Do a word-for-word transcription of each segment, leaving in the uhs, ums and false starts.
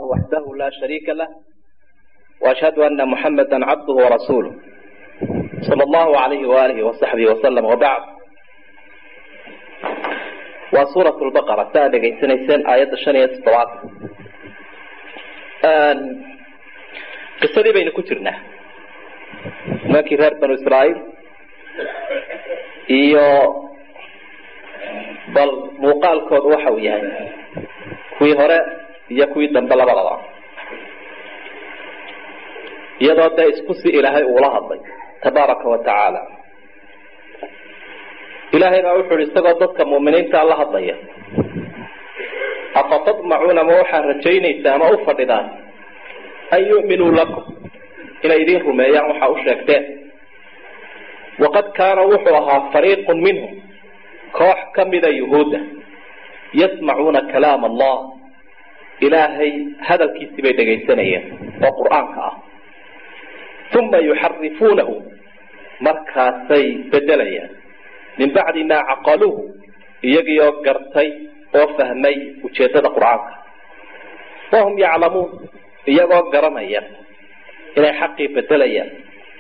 وحده لا شريك له وأشهد أن محمدا عبده ورسوله صلى الله عليه وآله وصحبه وسلم وبعد. وسورة البقرة تابع سنة آيات الشنية الصلاة قصدي بين كترنا ما كثير بنو إسرائيل iyo bal muuqaalkood waxa uu yahay kuwii hore iyo kuwii dambe labadaba iyadoo da isku si ilaahay uu la hadlay tabaaraka wa tacaala. ilaahayna wuxuu isagoo dadka muuminiinta la hadlaya afatadmacuuna ma waxaa rajaynaysaa ama u fadhidaan an yu'minuu lakum inay idin rumeeyaan waxaa u sheegteen. waqad kaana wuxuu ahaa fariiqun minhum koox ka mida yuhuudda yasmacuuna kalaam allah ilaahay hadalkiisii bay dhegaysanayeen oo qur'aanka ah uma yuxarifuunahu markaasay bedelayaan min bacdi maa caqaluuhu iyagiioo gartay oo fahmay ujeeddada qur'aanka wahum yaclamuun iyagoo garanaya inay xaqii bedelayaan.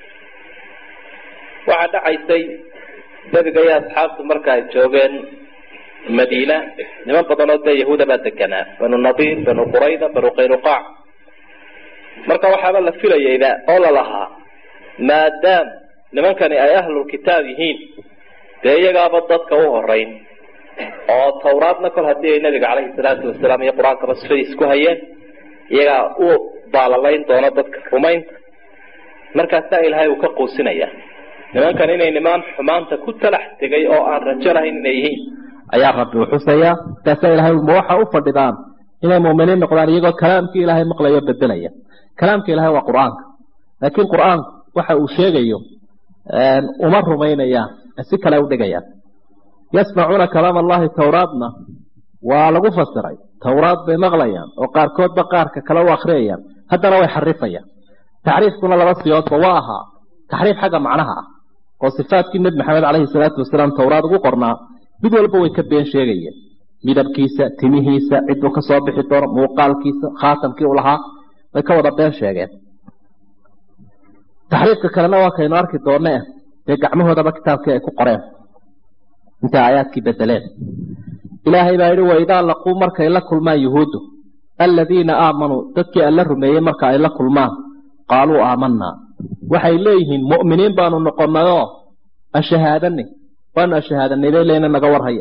waxaa dhacaysay nabiga iyo asxaabtu marka ay joogeen madiina niman badan oo dee yahuuda baa deganaa banu nadiir banu qurayda banu qaynuqaac. marka waxaaba la filayayba oo la lahaa maadaam nimankani ay ahlulkitaab yihiin dee iyagaaba dadka u horeyn oo tawraadna kol haddii ay nabiga caleyhi salaatu wasalaam iyo qur-aankaba sifadiis ku hayeen iyagaa u baalalayn doono dadka rumaynta. markaasaa ilaahay uu ka quusinaya nimankan inay nimaan xumaanta ku talax tegay oo aan rajo lahayn inay yihiin ayaa rabbi u xusayaa. markaasaa ilahay ma waxa u fadhidaan inay muuminiin noqdaan iyagoo kalaamkii ilaahay maqlayo bedelaya. kalaamka ilaahay waa qur-aanka, laakiin qur-aanku waxa uu sheegayo uma rumaynayaan, si kale u dhigayaan. yasmacuuna kalaam allahi tawraadna waa lagu fasiray tawraad bay maqlayaan oo qaarkoodba qaarka kale u akhriyayaan, haddana way xarifayaan. taxriifkuna laba siyoodba waa ahaa taxriif xagga macnaha ah oo sifaadkii nebi maxamed caleyhi salaatu wasalaam tawraad ugu qornaa mid walba way ka been sheegayeen. midabkiisa, timihiisa, ciduu ka soo bixi doono, muuqaalkiisa, khaatamkii u lahaa way ka wada been sheegeen. taxriifka kalena waa kaynu arki doonne dee gacmahoodaba kitaabkii ay ku qoreen intay aayaadkii bedeleen. ilaahay baa yidhi waidaa laquu markay la kulmaan yuhuuddu aladiina aamanuu dadkii alla rumeeyey marka ay la kulmaan qaaluu aamanaa waxay leeyihiin mu'miniin baanu noqonayoo ashahaadanay waanu ashahaadanay bay leena naga warhaya.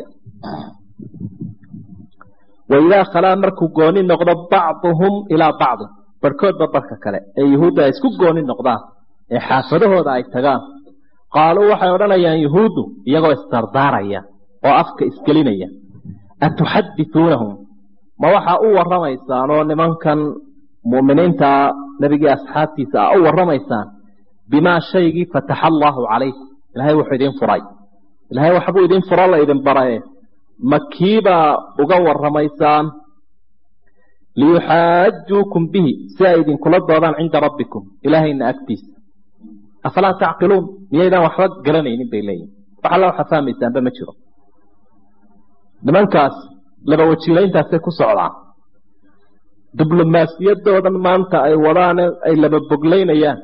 waidaa khalaa markuu gooni noqdo bacduhum ilaa bacdin barhkoodba barka kale ee yuhuudda ay isku gooni noqdaan ee xaafadahooda ay tagaan qaaluu waxay odhanayaan yuhuuddu iyagoo isdardaaraya oo afka isgelinaya atuxadithuunahum ma waxaa u warramaysaan oo nimankan mu'miniinta nabigii asxaabtiisa ah u warramaysaan bimaa shaygii fataxa allaahu calaykum ilaahay wuxuu idin furay ilaahay waxbuu idin furo la idin baraye makiibaa uga warramaysaan liyuxaajuukum bihi si ay idinkula doodaan cinda rabbikum ilaahayna agtiisa. afalaa tacqiluun miyaydaan waxba garanaynin bay leeyihin wax alla waxa fahmaysaanba ma jiro. nimankaas laba wajiilayntaasay ku socdaan. diblomaasiyadoodan maanta ay wadaan ay laba boglaynayaan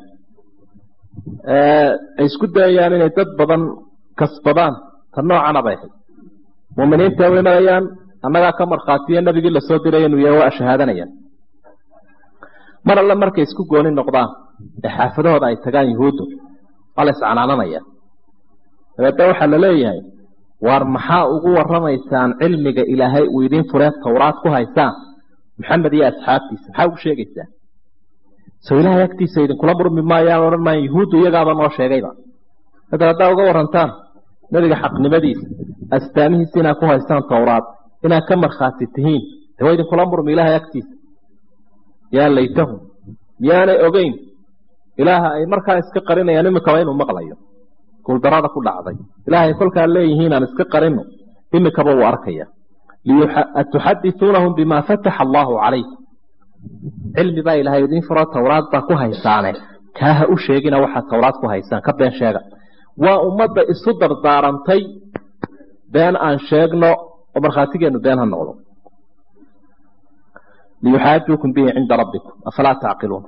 ay isku dayayaan inay dad badan kasbadaan ta noocana bay ahayd. muuminiinta way marayaan annagaa ka markhaatiya nabigii lasoo diray inuu yahay waa shahaadanayaan. mar alle markay isku gooni noqdaan ee xaafadahooda ay tagaan yuhuuddu waa la iscanaananaya. dabeedna waxaa la leeyahay waar maxaa ugu warramaysaan cilmiga ilaahay uu idin furee tawraad ku haysaan maxamed iyo asxaabtiisa maxaa ugu sheegaysaan? soo ilaahay agtiisa idinkula murmi maayaan odhan maayan yuhuuddu iyagaaba noo sheegayba. hadda haddaa uga warantaan nebiga xaqnimadiisa astaamihiisa inaad ku haystaan tawraad inaad ka markhaati tihiin de waa idinkula murmi ilaahay agtiisa. yaa laytahum miyaanay ogeyn ilaaha ay markaa iska qarinayaan imikaba inuu maqlayo guuldarada ku dhacday. ilaahay kolkaa leeyihiin aan iska qarino imikaba uu arkaya. atuxadithuunahum bimaa fataxa allaahu calaykum cilmi baa ilaahay idin furo tawraad baa ku haysaane kaaha u sheegina waxaad tawraad ku haysaan ka been sheega. waa ummadda isu dardaarantay been aan sheegno oo markhaatigeenu been ha noqdo. liyuxaajuukum bihi cinda rabbikum afalaa tacqiluun.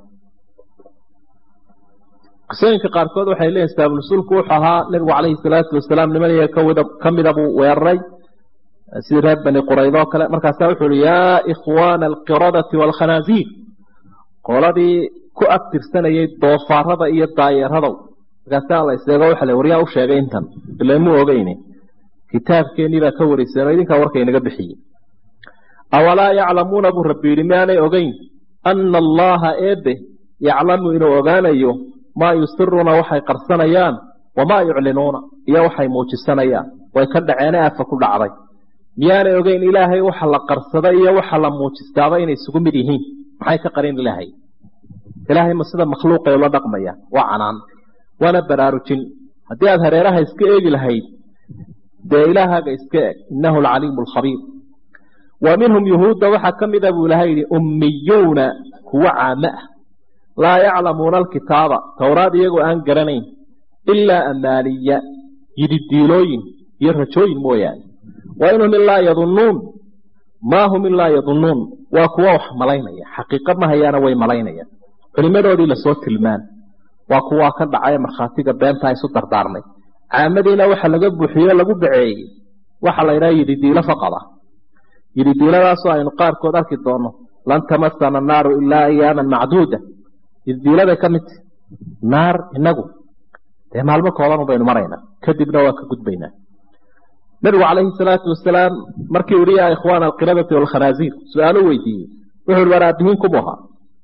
qisooyinka qaarkood waxay leeyihin sabaabulnusuulku wuxuu ahaa nabigu calayhi salaatu wasalaam nimaniya ka mida buu weeraray sidii reer bani quraydoo kale. markaasaa wuxuu uhi yaa ikhwaana alqiradati waalkhanaasiir, qoladii ku abtirsanayay doofaarada iyo daayeeradow. markaasaa la iseego waxa le waryaa u sheegay intan ilamuu ogeyne kitaabkeennii baa ka wariseen oo idinkaa warka inaga bixiyey. awalaa yaclamuuna buu rabbi yidhi miaanay ogeyn ana allaha eebe yaclamu inuu ogaanayo maa yusiruuna waxay qarsanayaan wamaa yuclinuuna iyo waxay muujisanayaan. way ka dhaceene afa ku dhacday. miyaanay ogeyn ilaahay waxa la qarsada iyo waxa la muujistaaba inay isugu mid yihiin? maxay ka qarin ilaahay? ilaahay ma sida makhluuqay ula dhaqmaya? waa canaan waana baraarujin. haddii aad hareeraha iska eegi lahayd dee ilaahaaga iska eg, innahu alcaliimu alkhabiir. wa minhum yuhuudda waxaa ka mida buu ilahay yidhi ummiyuuna kuwa caamo ah laa yaclamuuna alkitaaba, towraad iyagoo aan garanayn, ilaa amaaniya yididiilooyin iyo rajooyin mooyaane. wa inhum ilaa yadunnuun maa hum ilaa yadunnuun, waa kuwa wax malaynaya, xaqiiqa ma hayaana way malaynayaan. culimadoodii lasoo tilmaan waa kuwaa ka dhacay markhaatiga beentaa isu dardaarmay. caamadiina waxa laga buuxiyo lagu baceeyey waxa la yidhaha yididiilo faqada. yididiiladaasoo aynu qaarkood arki doonno lan tamasana annaaru ilaa ayaaman macduuda. yididiiladay ka midta naar inagu dee maalmo kooban baynu maraynaa, kadibna waa ka gudbaynaa. nabigu calayhi salaatu wasalaam markii uhi yaa ikhwaana alqiradati waalkhanaasiir su-aalo weydiiyey wuxuu hi war aabbihiin kumu ahaa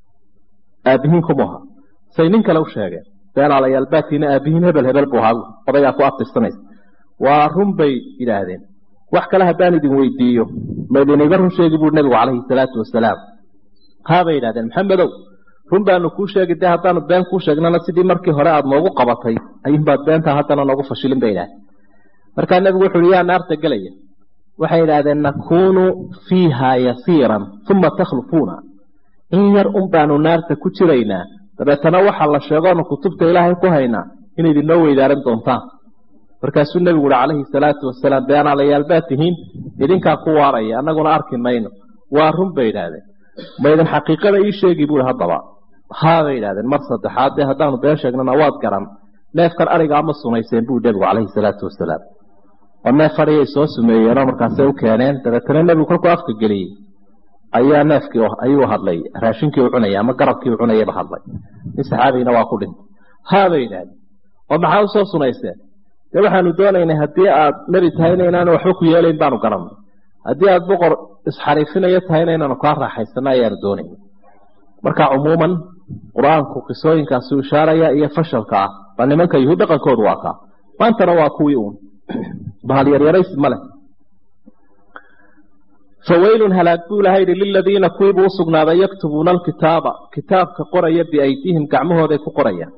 aabbihiin kumu ahaa say nin kale u sheegeen beenaalayaal baatiina aabbihiin hebel hebel buu ahaa odagaa ku abtirsanaysa. waa run bay yidhaahdeen. wax kale haddaan idin weydiiyo ma idiniga run sheegi buu nabigu calayhi salaatu wasalaam. haabay yidhahdeen maxamedow run baanu kuu sheegi dee haddaanu been kuu sheegnana sidii markii hore aada noogu qabatay ayuunbaad beentaa haddana noogu fashilin bay yidhahdeen. markaa nabigu wuxu uhi yaa naarta gelaya? waxay yidhaahdeen nakuunu fiiha yasiiran uma takhlufuuna, in yar un baanu naarta ku jiraynaa dabeetana waxa la sheegoonu kutubta ilaahay ku haynaa in idinoo weydaaran doontaan. markaasuu nebigu uhi calayhi salaatu wasalaam beenaalayaal baad tihiin, idinkaa ku waaraya annaguna arki mayno. waa run bay yidhaahdeen. ma idin xaqiiqada ii sheegi buuhi haddaba? haabay yidhahdeen. mar saddexaad dee haddaanu been sheegnana waad garan. neefkan ariga ama sunayseen buu nebigu calayhi salaatu wasalaam. oo neef adhiyay soo sumeeyeenoo markaasay u keeneen. dabeetana nebigu kolkuu afka geliyey ayaa neefkii ayuu hadlay, raashinkii u cunaya ama garabkii u cunayaba hadlay. nin saxaabigina waa ku dhintay. haabay yidhahdeen. oo maxaa usoo sunayseen? dee waxaanu doonaynay haddii aad nebi tahayna inaanu waxba ku yeelayn baanu garanay, haddii aad boqor isxariifinayo tahayna inaanu kaa raaxaysano ayaanu doonayna. marka cumuuman qur-aanku qisooyinkaasi u ishaaraya iyo fashalka ah baa nimanka yuhuud dhaqankoodu waa kaa. maantana waa kuwii uun bahal yaryaraysi ma leh. fawaylun halaag buu ilahay yidhi liladiina kuwiibuu usugnaaday yaktubuuna alkitaaba, kitaabka qoraya biaydiihim gacmahooday ku qorayaan.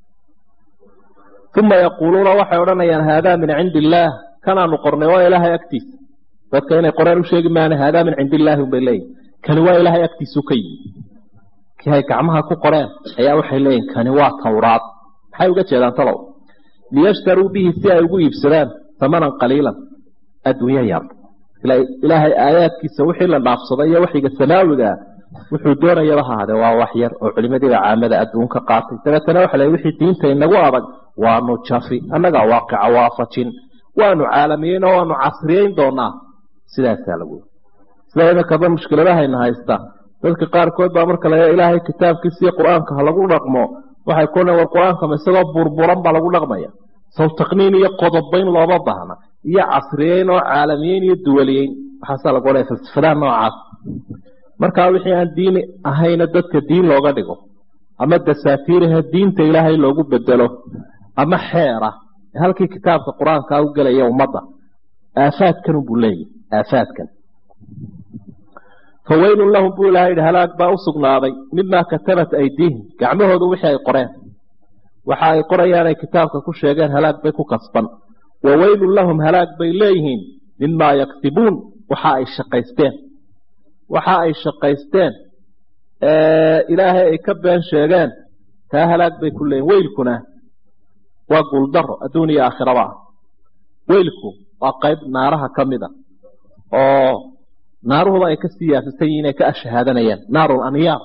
uma yaquuluuna waxay odhanayaan haadaa min cindi illaah, kanaanu qornay waa ilaahay agtiisa. dadka inay qoreen u sheegi maana haadaa min cindi illaahi unbay leeyihin. kani waa ilaahay agtiisuu ka yimi. kii ay gacmaha ku qoreen ayaa waxay leeyihin kani waa tawraad. maxay uga jeedaan talow? liyashtaruu bihi si ay ugu iibsadaan hamanan qaliilan, adduunyo yar. ilaahay aayaadkiisa wixii la dhaafsaday iyo waxiga samaawigaa wuxuu doonayaba ha ahaadee waa wax yar oo culimadiiba caamada adduunka qaatay. dabeetana waxa la wixii diinta inagu adag waanu jafi, annagaa waaqica waafajin, waanu caalamiyeyn oo waanu casriyeyn doonaa. sidaasaa lagu sida imakaba mushkiladahayna haysta dadka qaarkood baa marka la ilaahay kitaabkiisa iyo qur-aanka ha lagu dhaqmo waxay ku leeyihiin qur-aanka ma isagoo burburan baa lagu dhaqmaya. saw taqniin iyo qodobayn looma baahna iyo casriyeyn oo caalamiyeyn iyo duwaliyeyn. waxaasaa lagu leeyahay falsafadaha noocaas. markaa wixii aan diini ahayna dadka diin looga dhigo, ama dasaatiiraha diinta ilaahay loogu bedelo, ama xeera halkii kitaabka qur-aanka u gelaya ummadda. aafaadkan buu leeyahay aafaadkan. fawaylun lahum buu ilahay yidhi halaag baa u sugnaaday mimaa katabat aydiihim, gacmahoodu wixii ay qoreen. waxa ay qorayaan ay kitaabka ku sheegeen halaag bay ku kasban. wawaylun lahum halaag bay leeyihiin mimaa yaktibuun, waxa ay shaqaysteen waxa ay shaqaysteen ilaahay ay ka been sheegeen taa halaag bay ku leeyihin. weylkuna waa guuldaro adduun iyo aakhiraba. weylku waa qayb naaraha ka mid a oo naaruhuba ay ka siyaasatay inay ka ashhaadanayaan naarul anyaar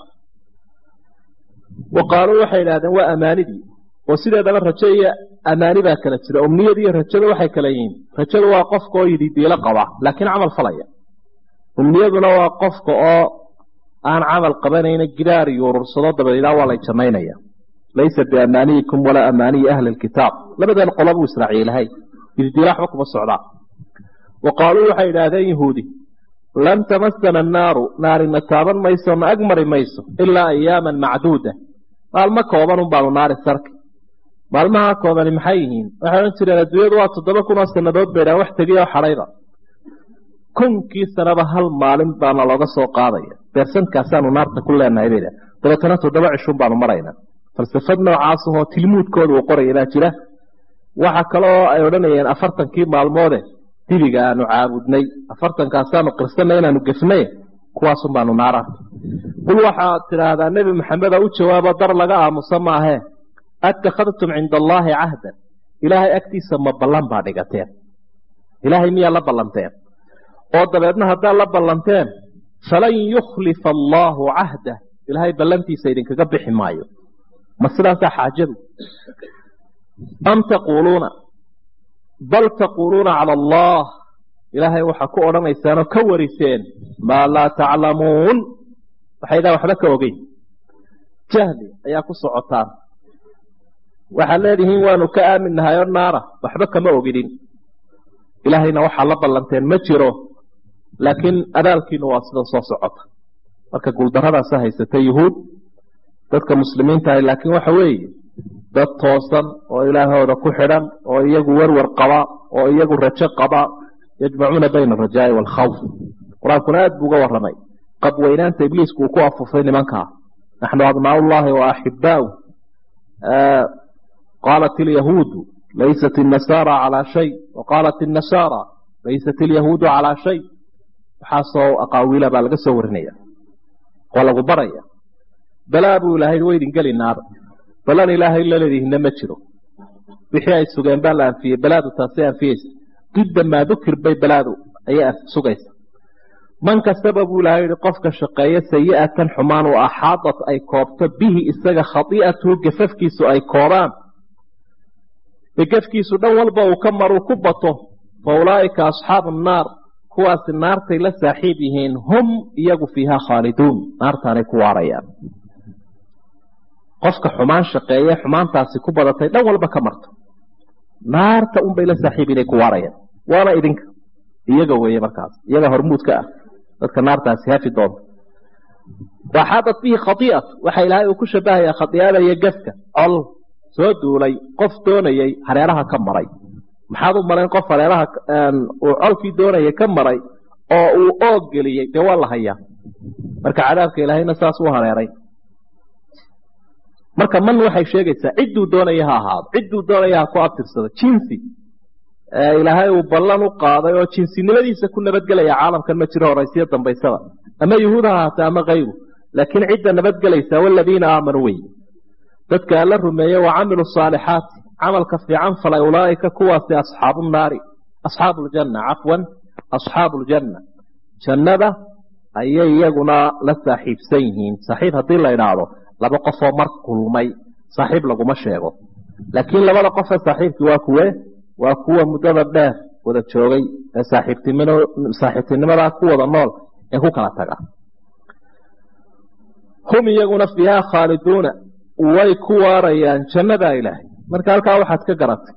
waqaaluu waxay idhahdeen waa amaanidii oo sideedaba rajo iyo amaani baa kala jira umniyada iyo rajada waxay kala yihiin rajada waa qofka oo yidhi diilo qaba laakiin camal falaya umniyaduna waa qofka oo aan camal qabanayna gidaar iyo urursado dabadeed waa la jamaynaya laysa biamaaniikum wala amaani ahli alkitab labadan qolob israaciilahay diilo waxba kuma socdaa waqaaluu waxay idhahdeen yahuudi lan tamassana annaaru naarina taaban mayso ma agmari mayso ilaa ayaaman macduuda maalmo kooban un baanu naari sarki maalmaha koobani maxay yihiin waxay odhan jireen adduunyadu waa toddoba kun oo sannadood bay dhahan wax tegiya oo xadhayba kunkii sanaba hal maalin baana looga soo qaadaya beersantkaasaanu naarta ku leenahay bay dhahan dabeetana toddoba cishun baanu maraynaa falsafad noocaasahoo tilmuudkooda uu qoraya baa jira waxa kaloo ay odhanayeen afartankii maalmoode dibiga aanu caabudnay afartankaasaanu qirsanay inaanu gefnay kuwaasun baanu naararta qul waxaad tidhaahdaa nebi maxameda u jawaabo dar laga aamusa maahee attakhadtum cinda allaahi cahdan ilaahay agtiisa ma ballan baa dhigateen ilaahay miyaa la ballanteen oo dabeedna haddaad la ballanteen falan yukhlifa allaahu cahdah ilaahay ballantiisa idinkaga bixi maayo ma sidaasaa xaajadu am taquuluuna bal taquuluuna cala allah ilaahay waxaa ku odhanaysaanoo ka wariseen maa laa taclamuun waxaydaan waxba ka ogeyn jahli ayaa ku socotaan waxaad leedihiin waanu ka aamin nahay oo naara waxba kama ogidin ilaahayna waxaa la ballanteen ma jiro laakiin adaalkiinu waa sida soo socota marka guuldarradaasa haysatay yuhuud dadka muslimiinta ahay laakiin waxa weeye dad toosan oo ilaahooda ku xidhan oo iyagu warwar qaba oo iyagu rajo qaba yajmacuuna bayna alrajaa'i waalkhawf qur-aankuna aad buu uga warramay qabweynaanta ibliisku uu ku afufay nimankaa naxnu abnaa'ullaahi wa axibbaa'u qaalat ilyahuudu laysat innasaara calaa shay wa qaalat innasaara laysat ilyahuudu calaa shay waxaasoo aqaawiila baa laga soo warinaya waa lagu baraya balaa buu ilaahay waydin geli naara balan ilaahay la leedihiinna ma jiro wixii ay sugeen baa la anfiyey balaadu taasay anfiyeysa didda maa dukir bay balaadu ayay sugaysa man kastaba buu ilaahay yihi qofka shaqeeya sayi'atan xumaan oo axaadat ay koobto bihi isaga khati'atuhu gafafkiisu ay koobaan ee gafkiisu dhan walba uu ka maruu ku bato fa ulaa'ika asxaabu nnaar kuwaasi naartay la saaxiib yihiin hum iyagu fiihaa khaaliduun naartaanay ku waarayaan qofka xumaan shaqeeye xumaantaasi ku badatay dhan walba ka marto naarta unbay la saaxiib inay ku waarayaan waana idinka iyaga weeye markaas iyaga hormuudka ah dadka naartaasi hafi doonta waxaadat bihi khati'at waxa ilaahay uu ku shabahayaa khati'ada iyo gafka col soo duulay qof doonayay hareeraha ka maray maxaad u malayn qof hareeraha uu colkii doonayay ka maray oo uu oog geliyey dee waa la hayaa marka cadaabka ilaahayna saas u hareeray marka man waxay sheegaysaa cidduu doonaya ha ahaado cidduu doonaya ha ku abtirsado jinsi ilaahay uu ballan u qaaday oo jinsinimadiisa ku nabadgelaya caalamkan ma jiro horaysiyo dambaysada ama yuhuud ha ahaata ama kayru laakiin cidda nabadgelaysa waladiina aamanuu wey dadka alla rumeeye wa camilu saalixaati camalka fiican falay ulaa'ika kuwaasi asxaabu naari asxaabu ljanna cafwan asxaabu ljanna jannada ayay iyaguna la saaxiibsan yihiin saaxiib haddii la idhaahdo laba qofoo mar kulmay saaxiib laguma sheego laakiin labada qofee saaxiibkii waa kuwe waa kuwa muddada dheer wada joogay ee saaxiibtinimadaa ku wada nool ee ku kala taga hum iyaguna fiihaa khaaliduuna way ku waarayaan jannadaa ilaahay marka halkaa waxaad ka garatay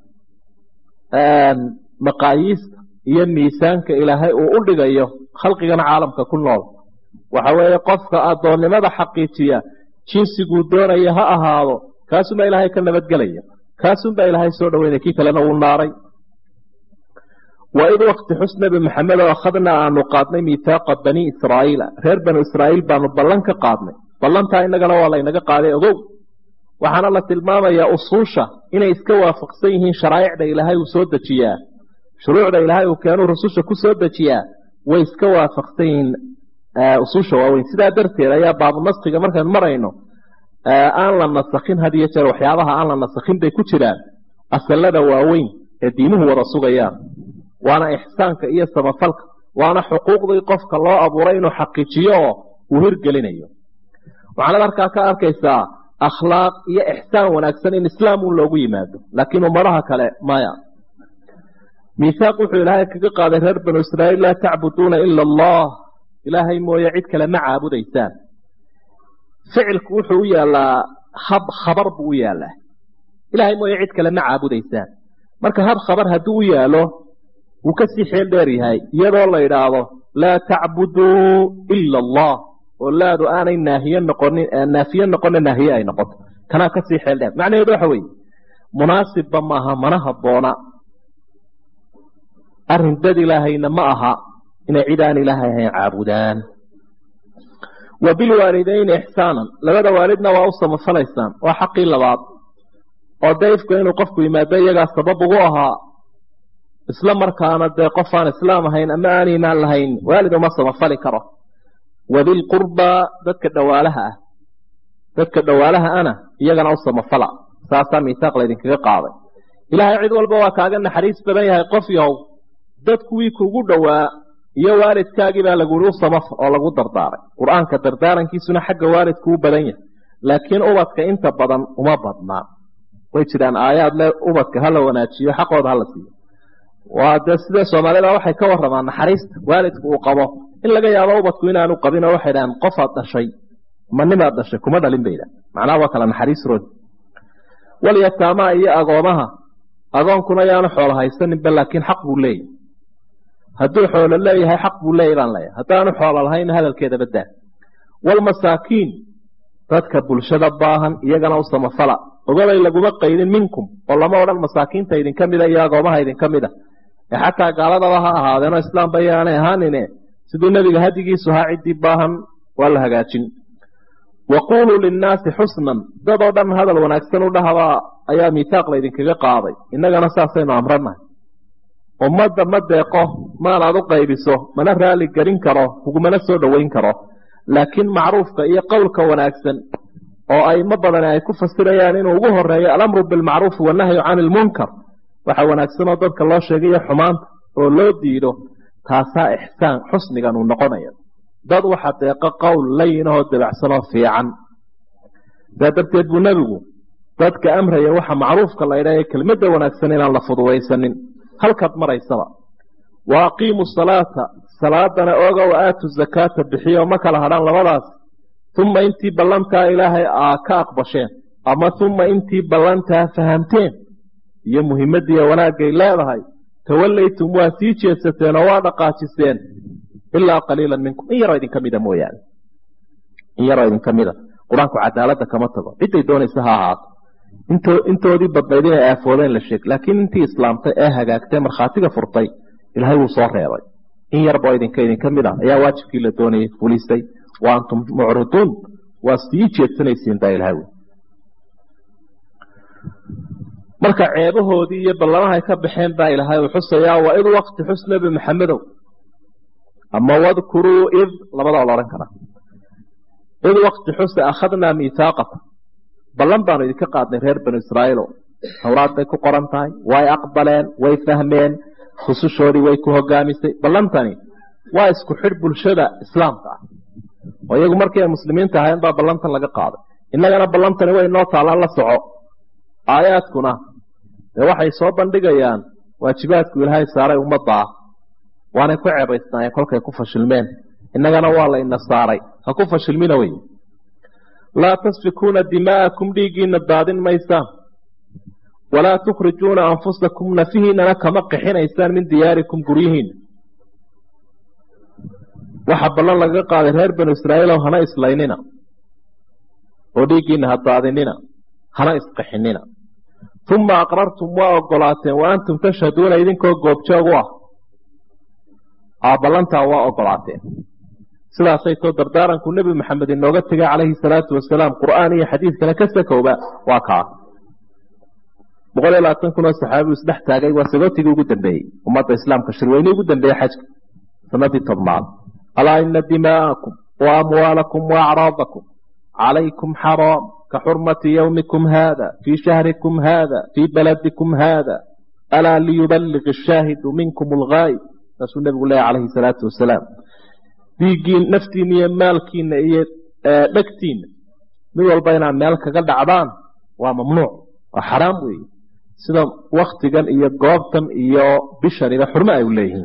maqaayiista iyo miisaanka ilaahay uu u dhigayo khalqigana caalamka ku nool waxa weeye qofka addoonnimada xaqiijiya jinsiguu doonaya ha ahaado kaasunbaa ilaahay ka nabadgelaya kaasunbaa ilaahay soo dhaweynaya kii kalena uu naaray waid wakti xus nebi maxamed oo akhadnaa aanu qaadnay miithaaqa bani israa'iila reer banu israa'iil baanu ballan ka qaadnay ballantaa innagana waa laynaga qaaday ogow waxaana la tilmaamayaa usuusha inay iska waafaqsan yihiin sharaa'icda ilaahay uu soo dejiyaa shuruucda ilaahay uu keenuu rususha ku soo dejiyaa way iska waafaqsan yihiin usuusha waaweyn sidaa darteed ayaa baabunaskiga markaan marayno aan la nasakhin had iyo jeer waxyaabaha aan la nasakhin bay ku jiraan asalada waaweyn ee diimuhu wada sugayaan waana ixsaanka iyo samafalka waana xuquuqdii qofka loo abuuray inuu xaqiijiyo oo uu hirgelinayo waxaanad arkaa ka arkaysaa akhlaaq iyo ixsaan wanaagsan in islaam uun loogu yimaado laakiin ummadaha kale maya miisaaq wuxuu ilaahay kaga qaaday reer banu israa'iil laa tacbuduuna ila allah ilaahay mooye cid kale ma caabudaysaan ficilku wuxuu u yaalaa hab khabar buu u yaalaa ilaahay mooye cid kale ma caabudaysaan marka hab khabar hadduu u yaalo wuu ka sii xeel dheer yahay iyadoo la yidhaahdo laa tacbuduu ila allah oo laadu aanay naahiye noqonin naafiye noqona naahiye ay noqoto kanaa ka sii xeel dheer macnaheedu waxa weeye munaasibba maaha mana habboona arrin dad ilaahayna ma aha inay cid aan ilaahay ahayn caabudaan wa bilwaalidayni ixsaanan labada waalidna waa u samafalaysaan waa xaqii labaad oo dayfku inuu qofku yimaado iyagaa sabab ugu ahaa isla markaana dee qof aan islaam ahayn ama aan iimaan lahayn waalid uma samafali karo wadilqurbaa dadka dhawaalaha ah dadka dhawaalaha ana iyagana u samafala saasaa miisaaq laydinkaga qaaday ilaahay cid walba waa kaaga naxariis badan yahay qof yahow dad kuwii kugu dhowaa iyo waalidkaagii baa laguhi u samafal oo lagu dardaaray qur-aanka dardaarankiisuna xagga waalidku u badan yahay laakiin ubadka inta badan uma badnaa way jiraan aayaad le ubadka hala wanaajiyo xaqooda hala siiyo waa dee sidee soomaalida waxay ka waramaan naxariista waalidku uu qabo in laga yaabo ubadku inaanu qabin oo waxay dhahaan qofaad dhashay ma nimaad dhashay kuma dhalin bay dhahan macnaha waa kala naxariis rood walyataamaa iyo agoomaha agoonkuna yaanu xoolo haysaninba laakiin xaq buu leeyahy hadduu xoolo leeyahay xaq buu leeyahy baan leeyahay haddaanu xoolo lahayna hadalkeeda badaa walmasaakiin dadka bulshada baahan iyagana u samafala ogolay laguma qaydin minkum oo lama odhan masaakiinta idinka mida iyo agoomaha idinka mida ee xataa gaaladaba ha ahaadeenoo islaamba yaanay ahaanine siduu nebiga hadigiisu ahaa ciddii baahan waa la hagaajin waquuluu linnaasi xusnan dadoo dhan hadal wanaagsan u dhahabaa ayaa miisaaq laydinkaga qaaday innagana saasaynu amranahay ummadda ma deeqo maanaad u qaybiso mana raali gelin karo kugumana soo dhowayn karo laakiin macruufka iyo qowlka wanaagsan oo ayma badani ay ku fasirayaan inuu ugu horeeyo alamru bilmacruufi wannahyu cani ilmunkar waxa wanaagsanoo dadka loo sheegayo xumaanta oo loo diido taasaa ixsaan xusnigan uu noqonaya dad waxa deeqo qowl layinahoo dabacsanoo fiican saa darteed buu nebigu dadka amraya waxa macruufka la ydhaha ee kelmadda wanaagsan inaan la fududaysanin halkaad maraysaba wa aqiimu salaata salaadana oga wa aatu zakaata bixiyo ma kala hadhaan labadaas uma intii ballantaa ilaahay aa ka aqbasheen ama uma intii ballantaa fahamteen iyo muhiimadiiyo wanaagay leedahay tawallaytum waa sii jeedsateen oo waa dhaqaajiseen ilaa qaliilan minkum in yaroo idinka mida mooyaane in yaroo idinka mida qur-aanku cadaaladda kama tago ciday doonaysa ha ahaato into intoodii badnayd inay aafoodeen la sheeg laakiin intii islaamtay ee hagaagtay markhaatiga furtay ilaahay wuu soo reebay in yarboo idinka idinka mid ah ayaa waajibkii la doonayay fulisay wa antum mucriduun waa sii jeedsanaysiin baa ilahay wey marka ceebahoodii iyo ballamahay ka baxeen baa ilaahay uu xusayaa waa id waqti xus nebi maxamedow ama wadkuruu id labadaa la odhan karaa id waqti xusa akhadnaa miihaaqakum ballan baanu idinka qaadnay reer banu israa'iilo towraad bay ku qoran tahay way aqbaleen way fahmeen rusushoodii way ku hogaamisay ballantani waa isku xidh bulshada islaamka ah oo iyagu markii ay muslimiinta ahayn baa ballantan laga qaaday innagana ballantani way noo taalaan la soco aayaadkuna dee waxay soo bandhigayaan waajibaadku ilaahay saaray ummadda ah waanay ku ceebaysnaayeen kolkay ku fashilmeen innagana waa la ina saaray ha ku fashilmina wey laa tasfikuuna dimaa'akum dhiiggiina daadin maysaan walaa tukhrijuuna anfusakum nafihiinana kama qixinaysaan min diyaarikum guryihiina waxaa ballan lagaga qaaday reer banu israa'iilow hana islaynina oo dhiiggiina ha daadinina hana isqixinina uma aqrartum waa ogolaateen wa antum tashhaduuna idinkoo goobjoog u ah aa ballantaa waa ogolaateen sidaasay too dardaaranku nebi maxamed inooga tegay calayhi salaatu wasalaam qur'aan iyo xadiidkana ka sakowba waa kaa boqol iyo labaatan kun oo saxaabigu isdhex taagay waa sagootigii ugu dambeeyey ummadda islaamka shirweynii ugu dambeeyey xajka sanadii tobnaad alaa ina dimaa'akum wa amwaalakum wa acraadakum calaykum xaraam ka xurmati yowmikum haada fii shahrikum haada fii baladikum haada alaa liyuballig ashaahidu minkum alghaayib رسول النبي عليه الصلاة والسلام ديجين نفتين يمالكين دكتين من والبين عن مالك قد عبان وممنوع وحرام وي سيدا وقت كان إيا قوابتا إيا بشر إذا حرماء إليهم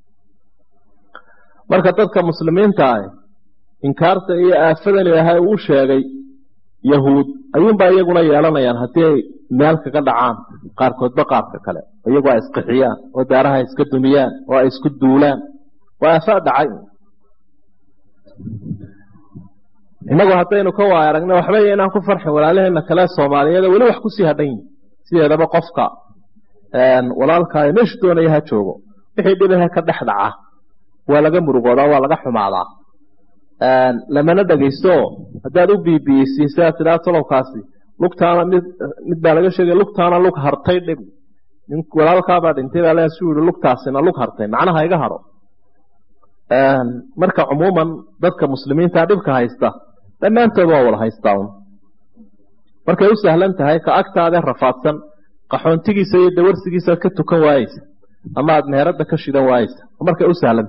marka dadka muslimiinta ah inkaarta iyo aafada ilaahay uu sheegay yahuud ayuun baa iyaguna yeelanayaan hadii meel kaga dhacaan qaarkood ba qaarka kale iyagoo isqixiyaan oo daaraha iska dumiyaan oo isku duulaan waa aafada dhacay inagu hadaynu ka waaragna waxba inaan ku farxin walaalaheena kale Soomaaliyeed wali wax ku sii hadhayn sideedaba qofka een walaalka ay meesha doonaya ha joogo wixii dhibaha ka dhaxdhaca waa laga murugooda waa laga xumaadaa een lamana dhageysto hadaad u bbcisa tiraa tolobkaasi lugtaana mid mid baa laga sheegay lugtaana lug hartay dhib nin walaalka baa dhintay la suulo lugtaasina lug hartay macnaha iga haro een marka umuuman dadka muslimiinta dhibka haysta dhammaantood waa wada haystaan markay u sahlan tahay ka agtaada rafaadsan qaxoontigiisa iyo dawarsigiisa ka tukan waayaysa ama aad meherada ka shidan waayaysa markay u sahlan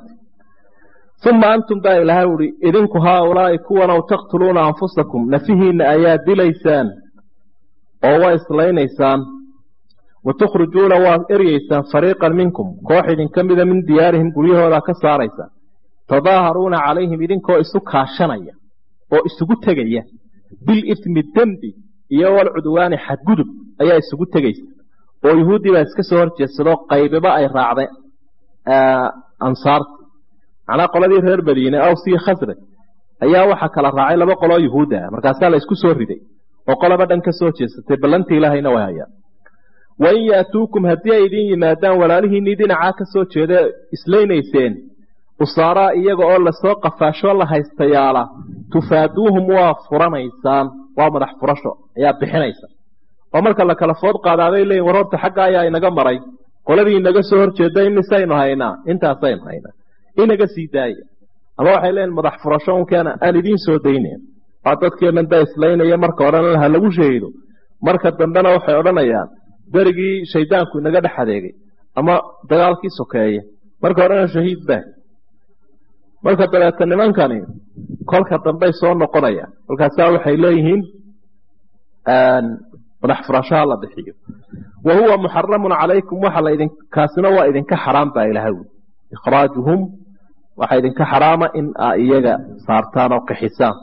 ثم أنتم دا إلهي وري إذنكو هؤلاء كوانا وتقتلون أنفسكم نفيهن آيات ليسان أو إسلينيسان وتخرجون وإريسان فريقا منكم كواحد كمذا من ديارهم قريه ولا كساريسان تظاهرون عليهم إذنكو إسوكا شنيا أو إسوكو تغييا بالإثم الدنبي إياه والعدوان حد قدب أيها إسوكو تغييس ويهودي بأسكسور جسدو قيببا أي راعي آه أنصار أنا قلدي غير بدينة أو سي خسرة أيها وحكى الرعاية لما قلوا يهودا مركزها لا يسكو سوري وقال بدن كسوتشس تبلنتي لهي نوايا وإن يأتوكم هديا إذين ينادان ولا له ندين عاكسوتش هذا إسلينيسين وصارا إياقوا أولا سوق فاشو الله هايستيالا تفادوهم وفرانيسان ومدح فرشو يا بحنيسان ومركا لك لفوض قاد هذا اللي ورورت حقا يا إنقا مري قلدي إنقا سهرتش هذا إني ساينو هاينا إنتا ساين هاينا inaga sii daaya ama waxay leeyihiin madax furasho kana aan idin soo deyneen dadkeena da islaynaya marka hore la lagu sheeyo marka dambana waxay oranayaan darigii shaydaanku inaga dhaxadeegay ama dagaalkii sokeeye marka hore shahiid baa marka dalaatan nimankani kolka dambe soo noqonaya halkaas waxay leeyihiin aan madax furasho la bixiyo wa huwa muharramun alaykum wa hal idin kaasina waa idin ka xaraam baa ilaahay إخراجهم وحيد كحرامة إن إيجا صارتان وقحسان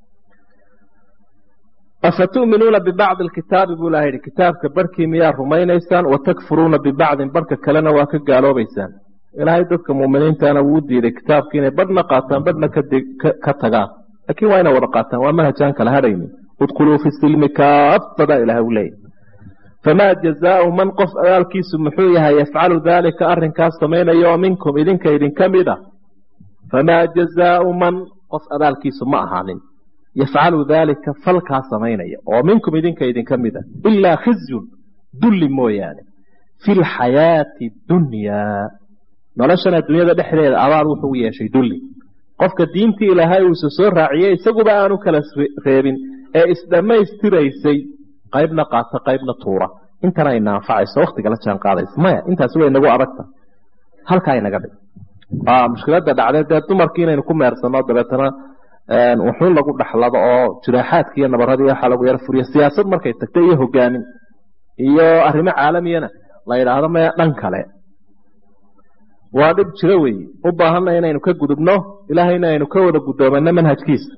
أفتؤمنون ببعض الكتاب بولاهي الكتاب كبركي مياه رمينيسان وتكفرون ببعض بركة كلنا وكقالوا بيسان إلهي دفك مؤمنين تانا ودي الكتاب كيني بدنا قاتان بدنا كتغان لكن وين ورقاتان وما هجانك لهذين ادخلوا في السلم كافة إلى هؤلاء فما جزاء من قف أذالكيس محويها يفعل ذلك أرن كاستمين يومنكم إذن كإذن كمدا فما جزاء من قف أذالكيس معهانين يفعل ذلك فالكاستمين ومنكم إذن كإذن كمدا إلا خزي دل مويان في الحياة الدنيا نولشنا الدنيا ذا بحرية الأرار وحوية شيء دلي قفك الدينتي إلى هاي وسسور رعيه سقوا بأنو كالسفيرين إسلامي استريسي qaybna qaata qaybna tuura intana ay naafacayso waqtiga la jaan qaadayso ma intaas way nagu aragta halka ay naga dhig ah mushkilada dhacday dumarkii inay ku meersano dabeetana een wuxuu lagu dhaxlado oo jiraaxaadka iyo nabaradii waxa lagu yar furiyo siyaasad markay tagtay iyo hogaamin iyo arrimo caalamiyana la yiraahdo ma dhan kale waa dib jira weey u baahanay inaynu ka gudubno ilaahayna aynu ka wada gudoomana manhajkiisa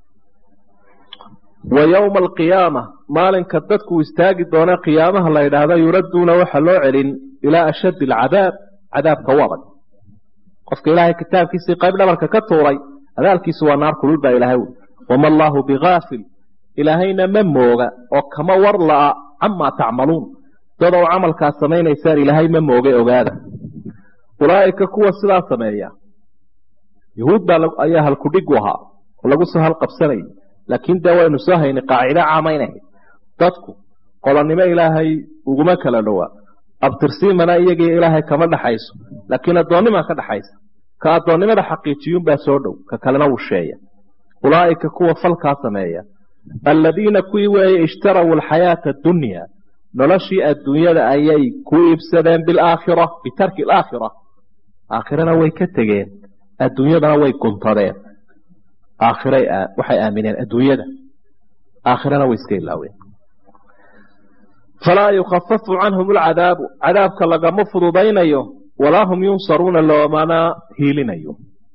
ويوم القيامة مالن كددك واستاقي دونا قيامها الله إذا هذا يردون وحلو علين إلى أشد العذاب عذاب كوابا قفك إلهي كتاب كيسي قبل مركة كتوري هذا الكيسوا نار كلوبا إلهي وما الله بغافل إلهينا مموغا وكما ورلا عما تعملون تضعوا عمل كاسمين يسار إلهي مموغا أغادا أولئك كوا سلا سمايا يهود بالو أيها الكدقوها ولقصها القبساني لكن دواء نساهين قاعدة عامين تدكو قال النما إلهي وقمك للواء أبترسين منا إيجي إلهي كمان حيث لكن الدوني ما كان حيث كالدوني ما حقيقيون بأسوردو ككلنا والشيء أولئك كوا فالكا سمايا الذين كوا اشتروا الحياة الدنيا نلشي الدنيا لأيي كوا إبسدان بالآخرة بترك الآخرة aakhirana way ka tegeen adduunyadana way guntadeen aakhiray waxay aamineen adduunyada aakhirana way iska ilaaween falaa yukhafafu canhum alcadaabu cadaabka lagama fududaynayo walaa hum yunsaruuna loomana hiilinayo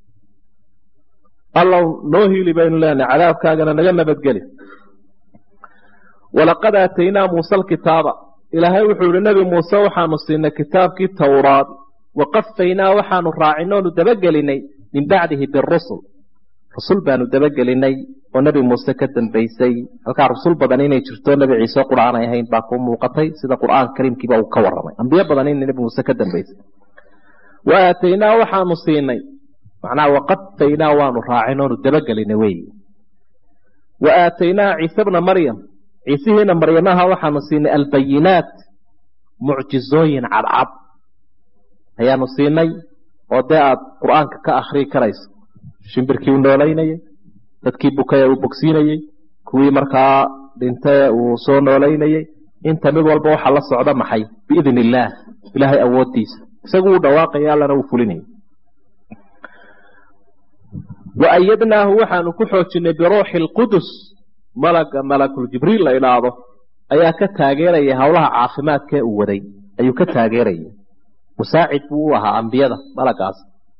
allow noo hiili baynu leenahay cadaabkaagana naga nabadgeli walaqad aataynaa muusa alkitaaba ilaahay wuxuu yihi nebi muuse waxaanu siinay kitaabkii towraad waqafaynaa waxaanu raacinay oonu dabagelinay min bacdihi birusul rusul baanu dabagelinay oo nebi muuse ka dambaysay halkaa rusul badan inay jirto nebi ciise qur'aan ay ahayn baa ku muuqatay sida qur'aanka kariimkiiba uu ka warramay ambiyo badan in nebi muuse ka dambaysay wa aataynaa waxaanu siinay macnaha waqafaynaa waanu raacin oonu dabagelinay weeye wa aataynaa ciise bna maryam ciisihiina maryamaha waxaanu siinay albayinaat mucjizooyin cadcad ayaanu siinay oo dee aad qur'aanka ka akhrii karayso shimbirkii u noolaynayey dadkii bukaya uu bogsiinayey kuwii markaa dhintay uu soo noolaynayey inta mid walba waxaa la socda maxay biidn illaah ilaahay awooddiisa isagu uu dhawaaqaya allana uu fulinayay wa ayadnaahu waxaanu ku xoojinay biruuxi alqudus malaga malakuljibriil la idhaahdo ayaa ka taageerayay howlaha caafimaadkee uu waday ayuu ka taageerayay musaacid buu u ahaa ambiyada malagaas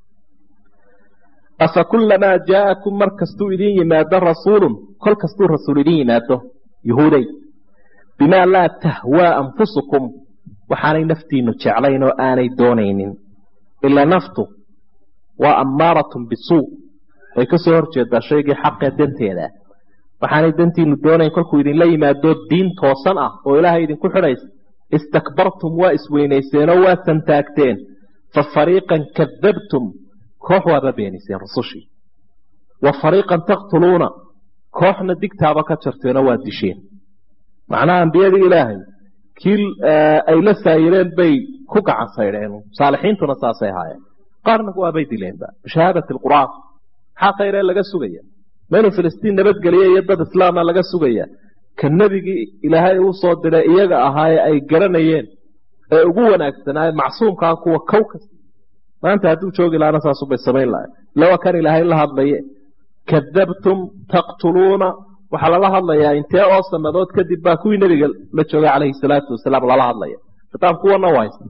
afa kullamaa jaa'akum mar kastuu idin yimaado rasuulun kol kastuu rasuul idin yimaado yuhuuday bimaa laa tahwaa anfusukum waxaanay naftiinu jeclayn oo aanay doonaynin ilaa naftu waa ammaaratun bisuu way ka soo horjeedaa shaygii xaqee danteeda waxaanay dantiinu doonayn kolkuu idinla yimaado diin toosan ah oo ilaahay idinku xidhaysa istakbartum waa isweynayseenoo waa santaagteen fa fariiqan kadabtum koox waaba beeniseen rusushii wa fariiqan taqtuluuna kooxna digtaaba ka jarteenoo waa disheen macnaha ambiyadii ilaahay kii ay la saayireen bay ku gacan saydheen saalixiintuna saasay ahaayeen qaarna waabay dileenba bishahaadati alqur'aan maxaa khayree laga sugaya meenu filistiin nabadgeliya iyo dad islaama laga sugaya ka nebigii ilaahay uu soo diray iyaga ahaaye ay garanayeen ee ugu wanaagsanaaye macsuumkaa kuwa kow kasta maanta hadduu joogi lahaana saasubay samayn lahay lawa kan ilaahay la hadlaye kadabtum taqtuluuna waxaa lala hadlayaa intee oo sanadood kadib baa kuwii nebiga la joogay calayhi salaatu wasalaam lala hadlaya kitaab kuwana waysa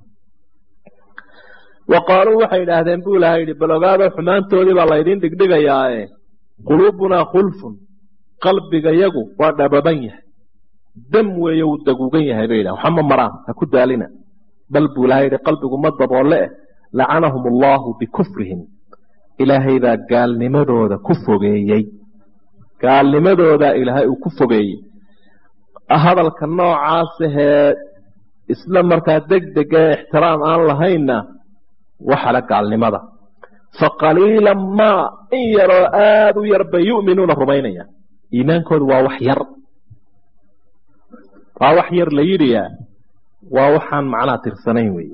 wa qaaluu waxay idhaahdeen buu ilahay yidhi bal ogaado xumaantoodii baa laydin dhigdhigayaae quluubunaa khulfun qalbigayagu waa dhababan yahay dam weeye wuu daguugan yahay bay yidhaha waxama maraan ha ku daalina bal buu ilahay yidhi qalbigu ma daboole eh lacanahum allaahu bikufrihim ilaahay baa gaalnimadooda ku fogeeyey gaalnimadoodaa ilaahay uu ku fogeeyey hadalka noocaasahee isla markaa degdega ee ixtiraam aan lahaynna waxala gaalnimada faqaliila maa in yaroo aada u yar bay yu'minuuna rumaynayaan iimaankoodu waa wax yar waa wax yar la yidhiyaa waa waxaan macnaha tirsanayn weeye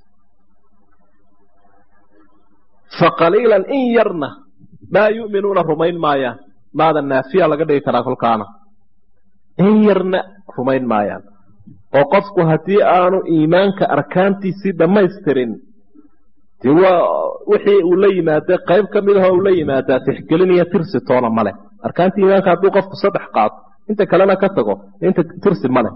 faqaliilan in yarna maa yu'minuuna rumayn maayaan maada naafiya laga dhigi karaa kolkaana in yarna rumayn maayaan oo qofku haddii aanu iimaanka arkaantiisii dhammaystirin dee waa wixii uu la yimaada qayb ka mid ahoo uu la yimaadaa tixgelin iyo tirsi toona male arkaantii iimaanka hadduu qofku saddex qaato inta kalena ka tago inta tirsi male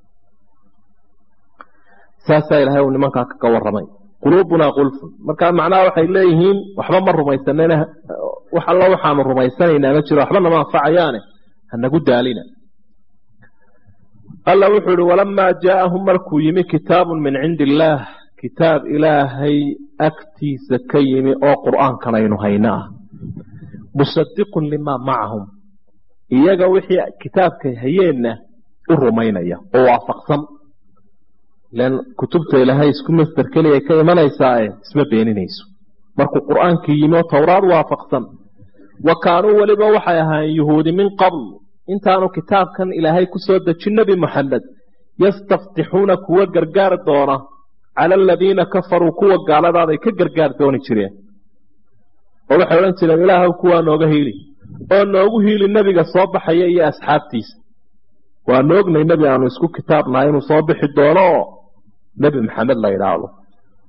saasaa ilaahay uu nimankaa kaga warramay quluubunaa qulfun markaa macnaha waxay leeyihiin waxba ma rumaysanayna wax alla waxaanu rumaysanaynaa ma jiro waxba nama anfacayaane hanagu daalina alla wuxuu ihi walamaa jaa'ahum markuu yimi kitaabun min cindi illaah kitaab ilaahay agtiisa ka yimi oo qur'aankan aynu hayna ah musadiqun limaa macahum iyaga wixii kitaabkay hayeenna u rumaynaya oo waafaqsan lan kutubta ilaahay isku masdar keliya ka imanaysaae isma beeninayso markuu qur'aankii yimi oo towraad waafaqsan wa kaanuu weliba waxay ahaayeen yuhuudi min qabl intaanu kitaabkan ilaahay ku soo dejin nebi moxamed yastaftixuuna kuwa gargaar doona cala aladiina kafaruu kuwa gaaladaaday ka gargaar dooni jireen oo waxay odhan jireen ilaahw kuwaa nooga hiili oo noogu hiili nebiga soo baxaya iyo asxaabtiisa waanu ognay nebi aanu isku kitaabnahay inuu soo bixi doono oo nebi maxamed la yidhaahdo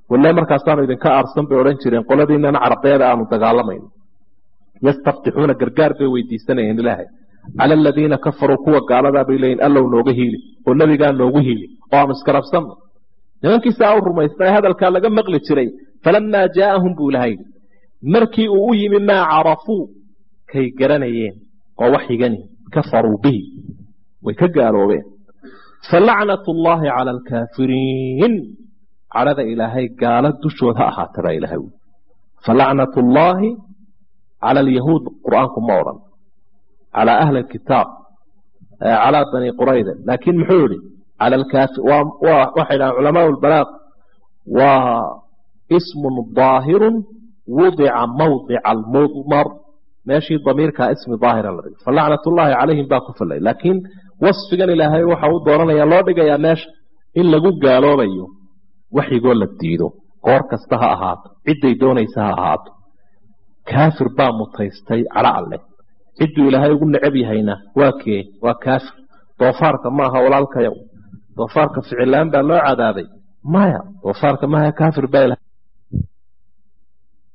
wallahi markaasaanu idinka aarsan bay odhan jireen qoladiinana carbeeda aanu dagaalamayno yastaftixuuna gargaar bay weydiisanayeen ilaahay cala aladiina kafaruu kuwa gaaladaa bay leeyiin allow nooga hiili oo nebigaa noogu hiili oo aanu iskarabsanno nimankiisaa u rumaysnaa hadalkaa laga maqli jiray falamaa jaaahum buu ilahay markii uu u yimi maa carafuu kay garanayeen oo waxigani kafaruu bihi way ka gaaloobeen falacnatu llaahi cala alkaafiriin cadhada ilaahay gaala dushood ha ahaata baa ilahay ui falacnatu llaahi cala alyahuud qur'aanku ma odhan calaa ahli alkitaab calaa bani qurayda laakiin muxuu yihi cala alkaafir waxay dhahaan culamaa lbalaaq waa ismun daahirun wudica mawdica almudmar meeshii damiirkaa ismi daahira la dhigay falacnat llaahi calayhim baa ku fallay laakiin wasfigan ilaahay waxa uu doonanayaa loo dhigayaa meesha in lagu gaaloobayo waxigoo la diido goor kasta ha ahaato cidday doonaysa ha ahaato kaafir baa mutaystay cadho alleh cidduu ilaahay ugu necab yahayna waa kee waa kaafir doofaarka maaha walaalkayow doofaarka ficilaan baa loo cadaabay maya doofaarka maaha kaafir baa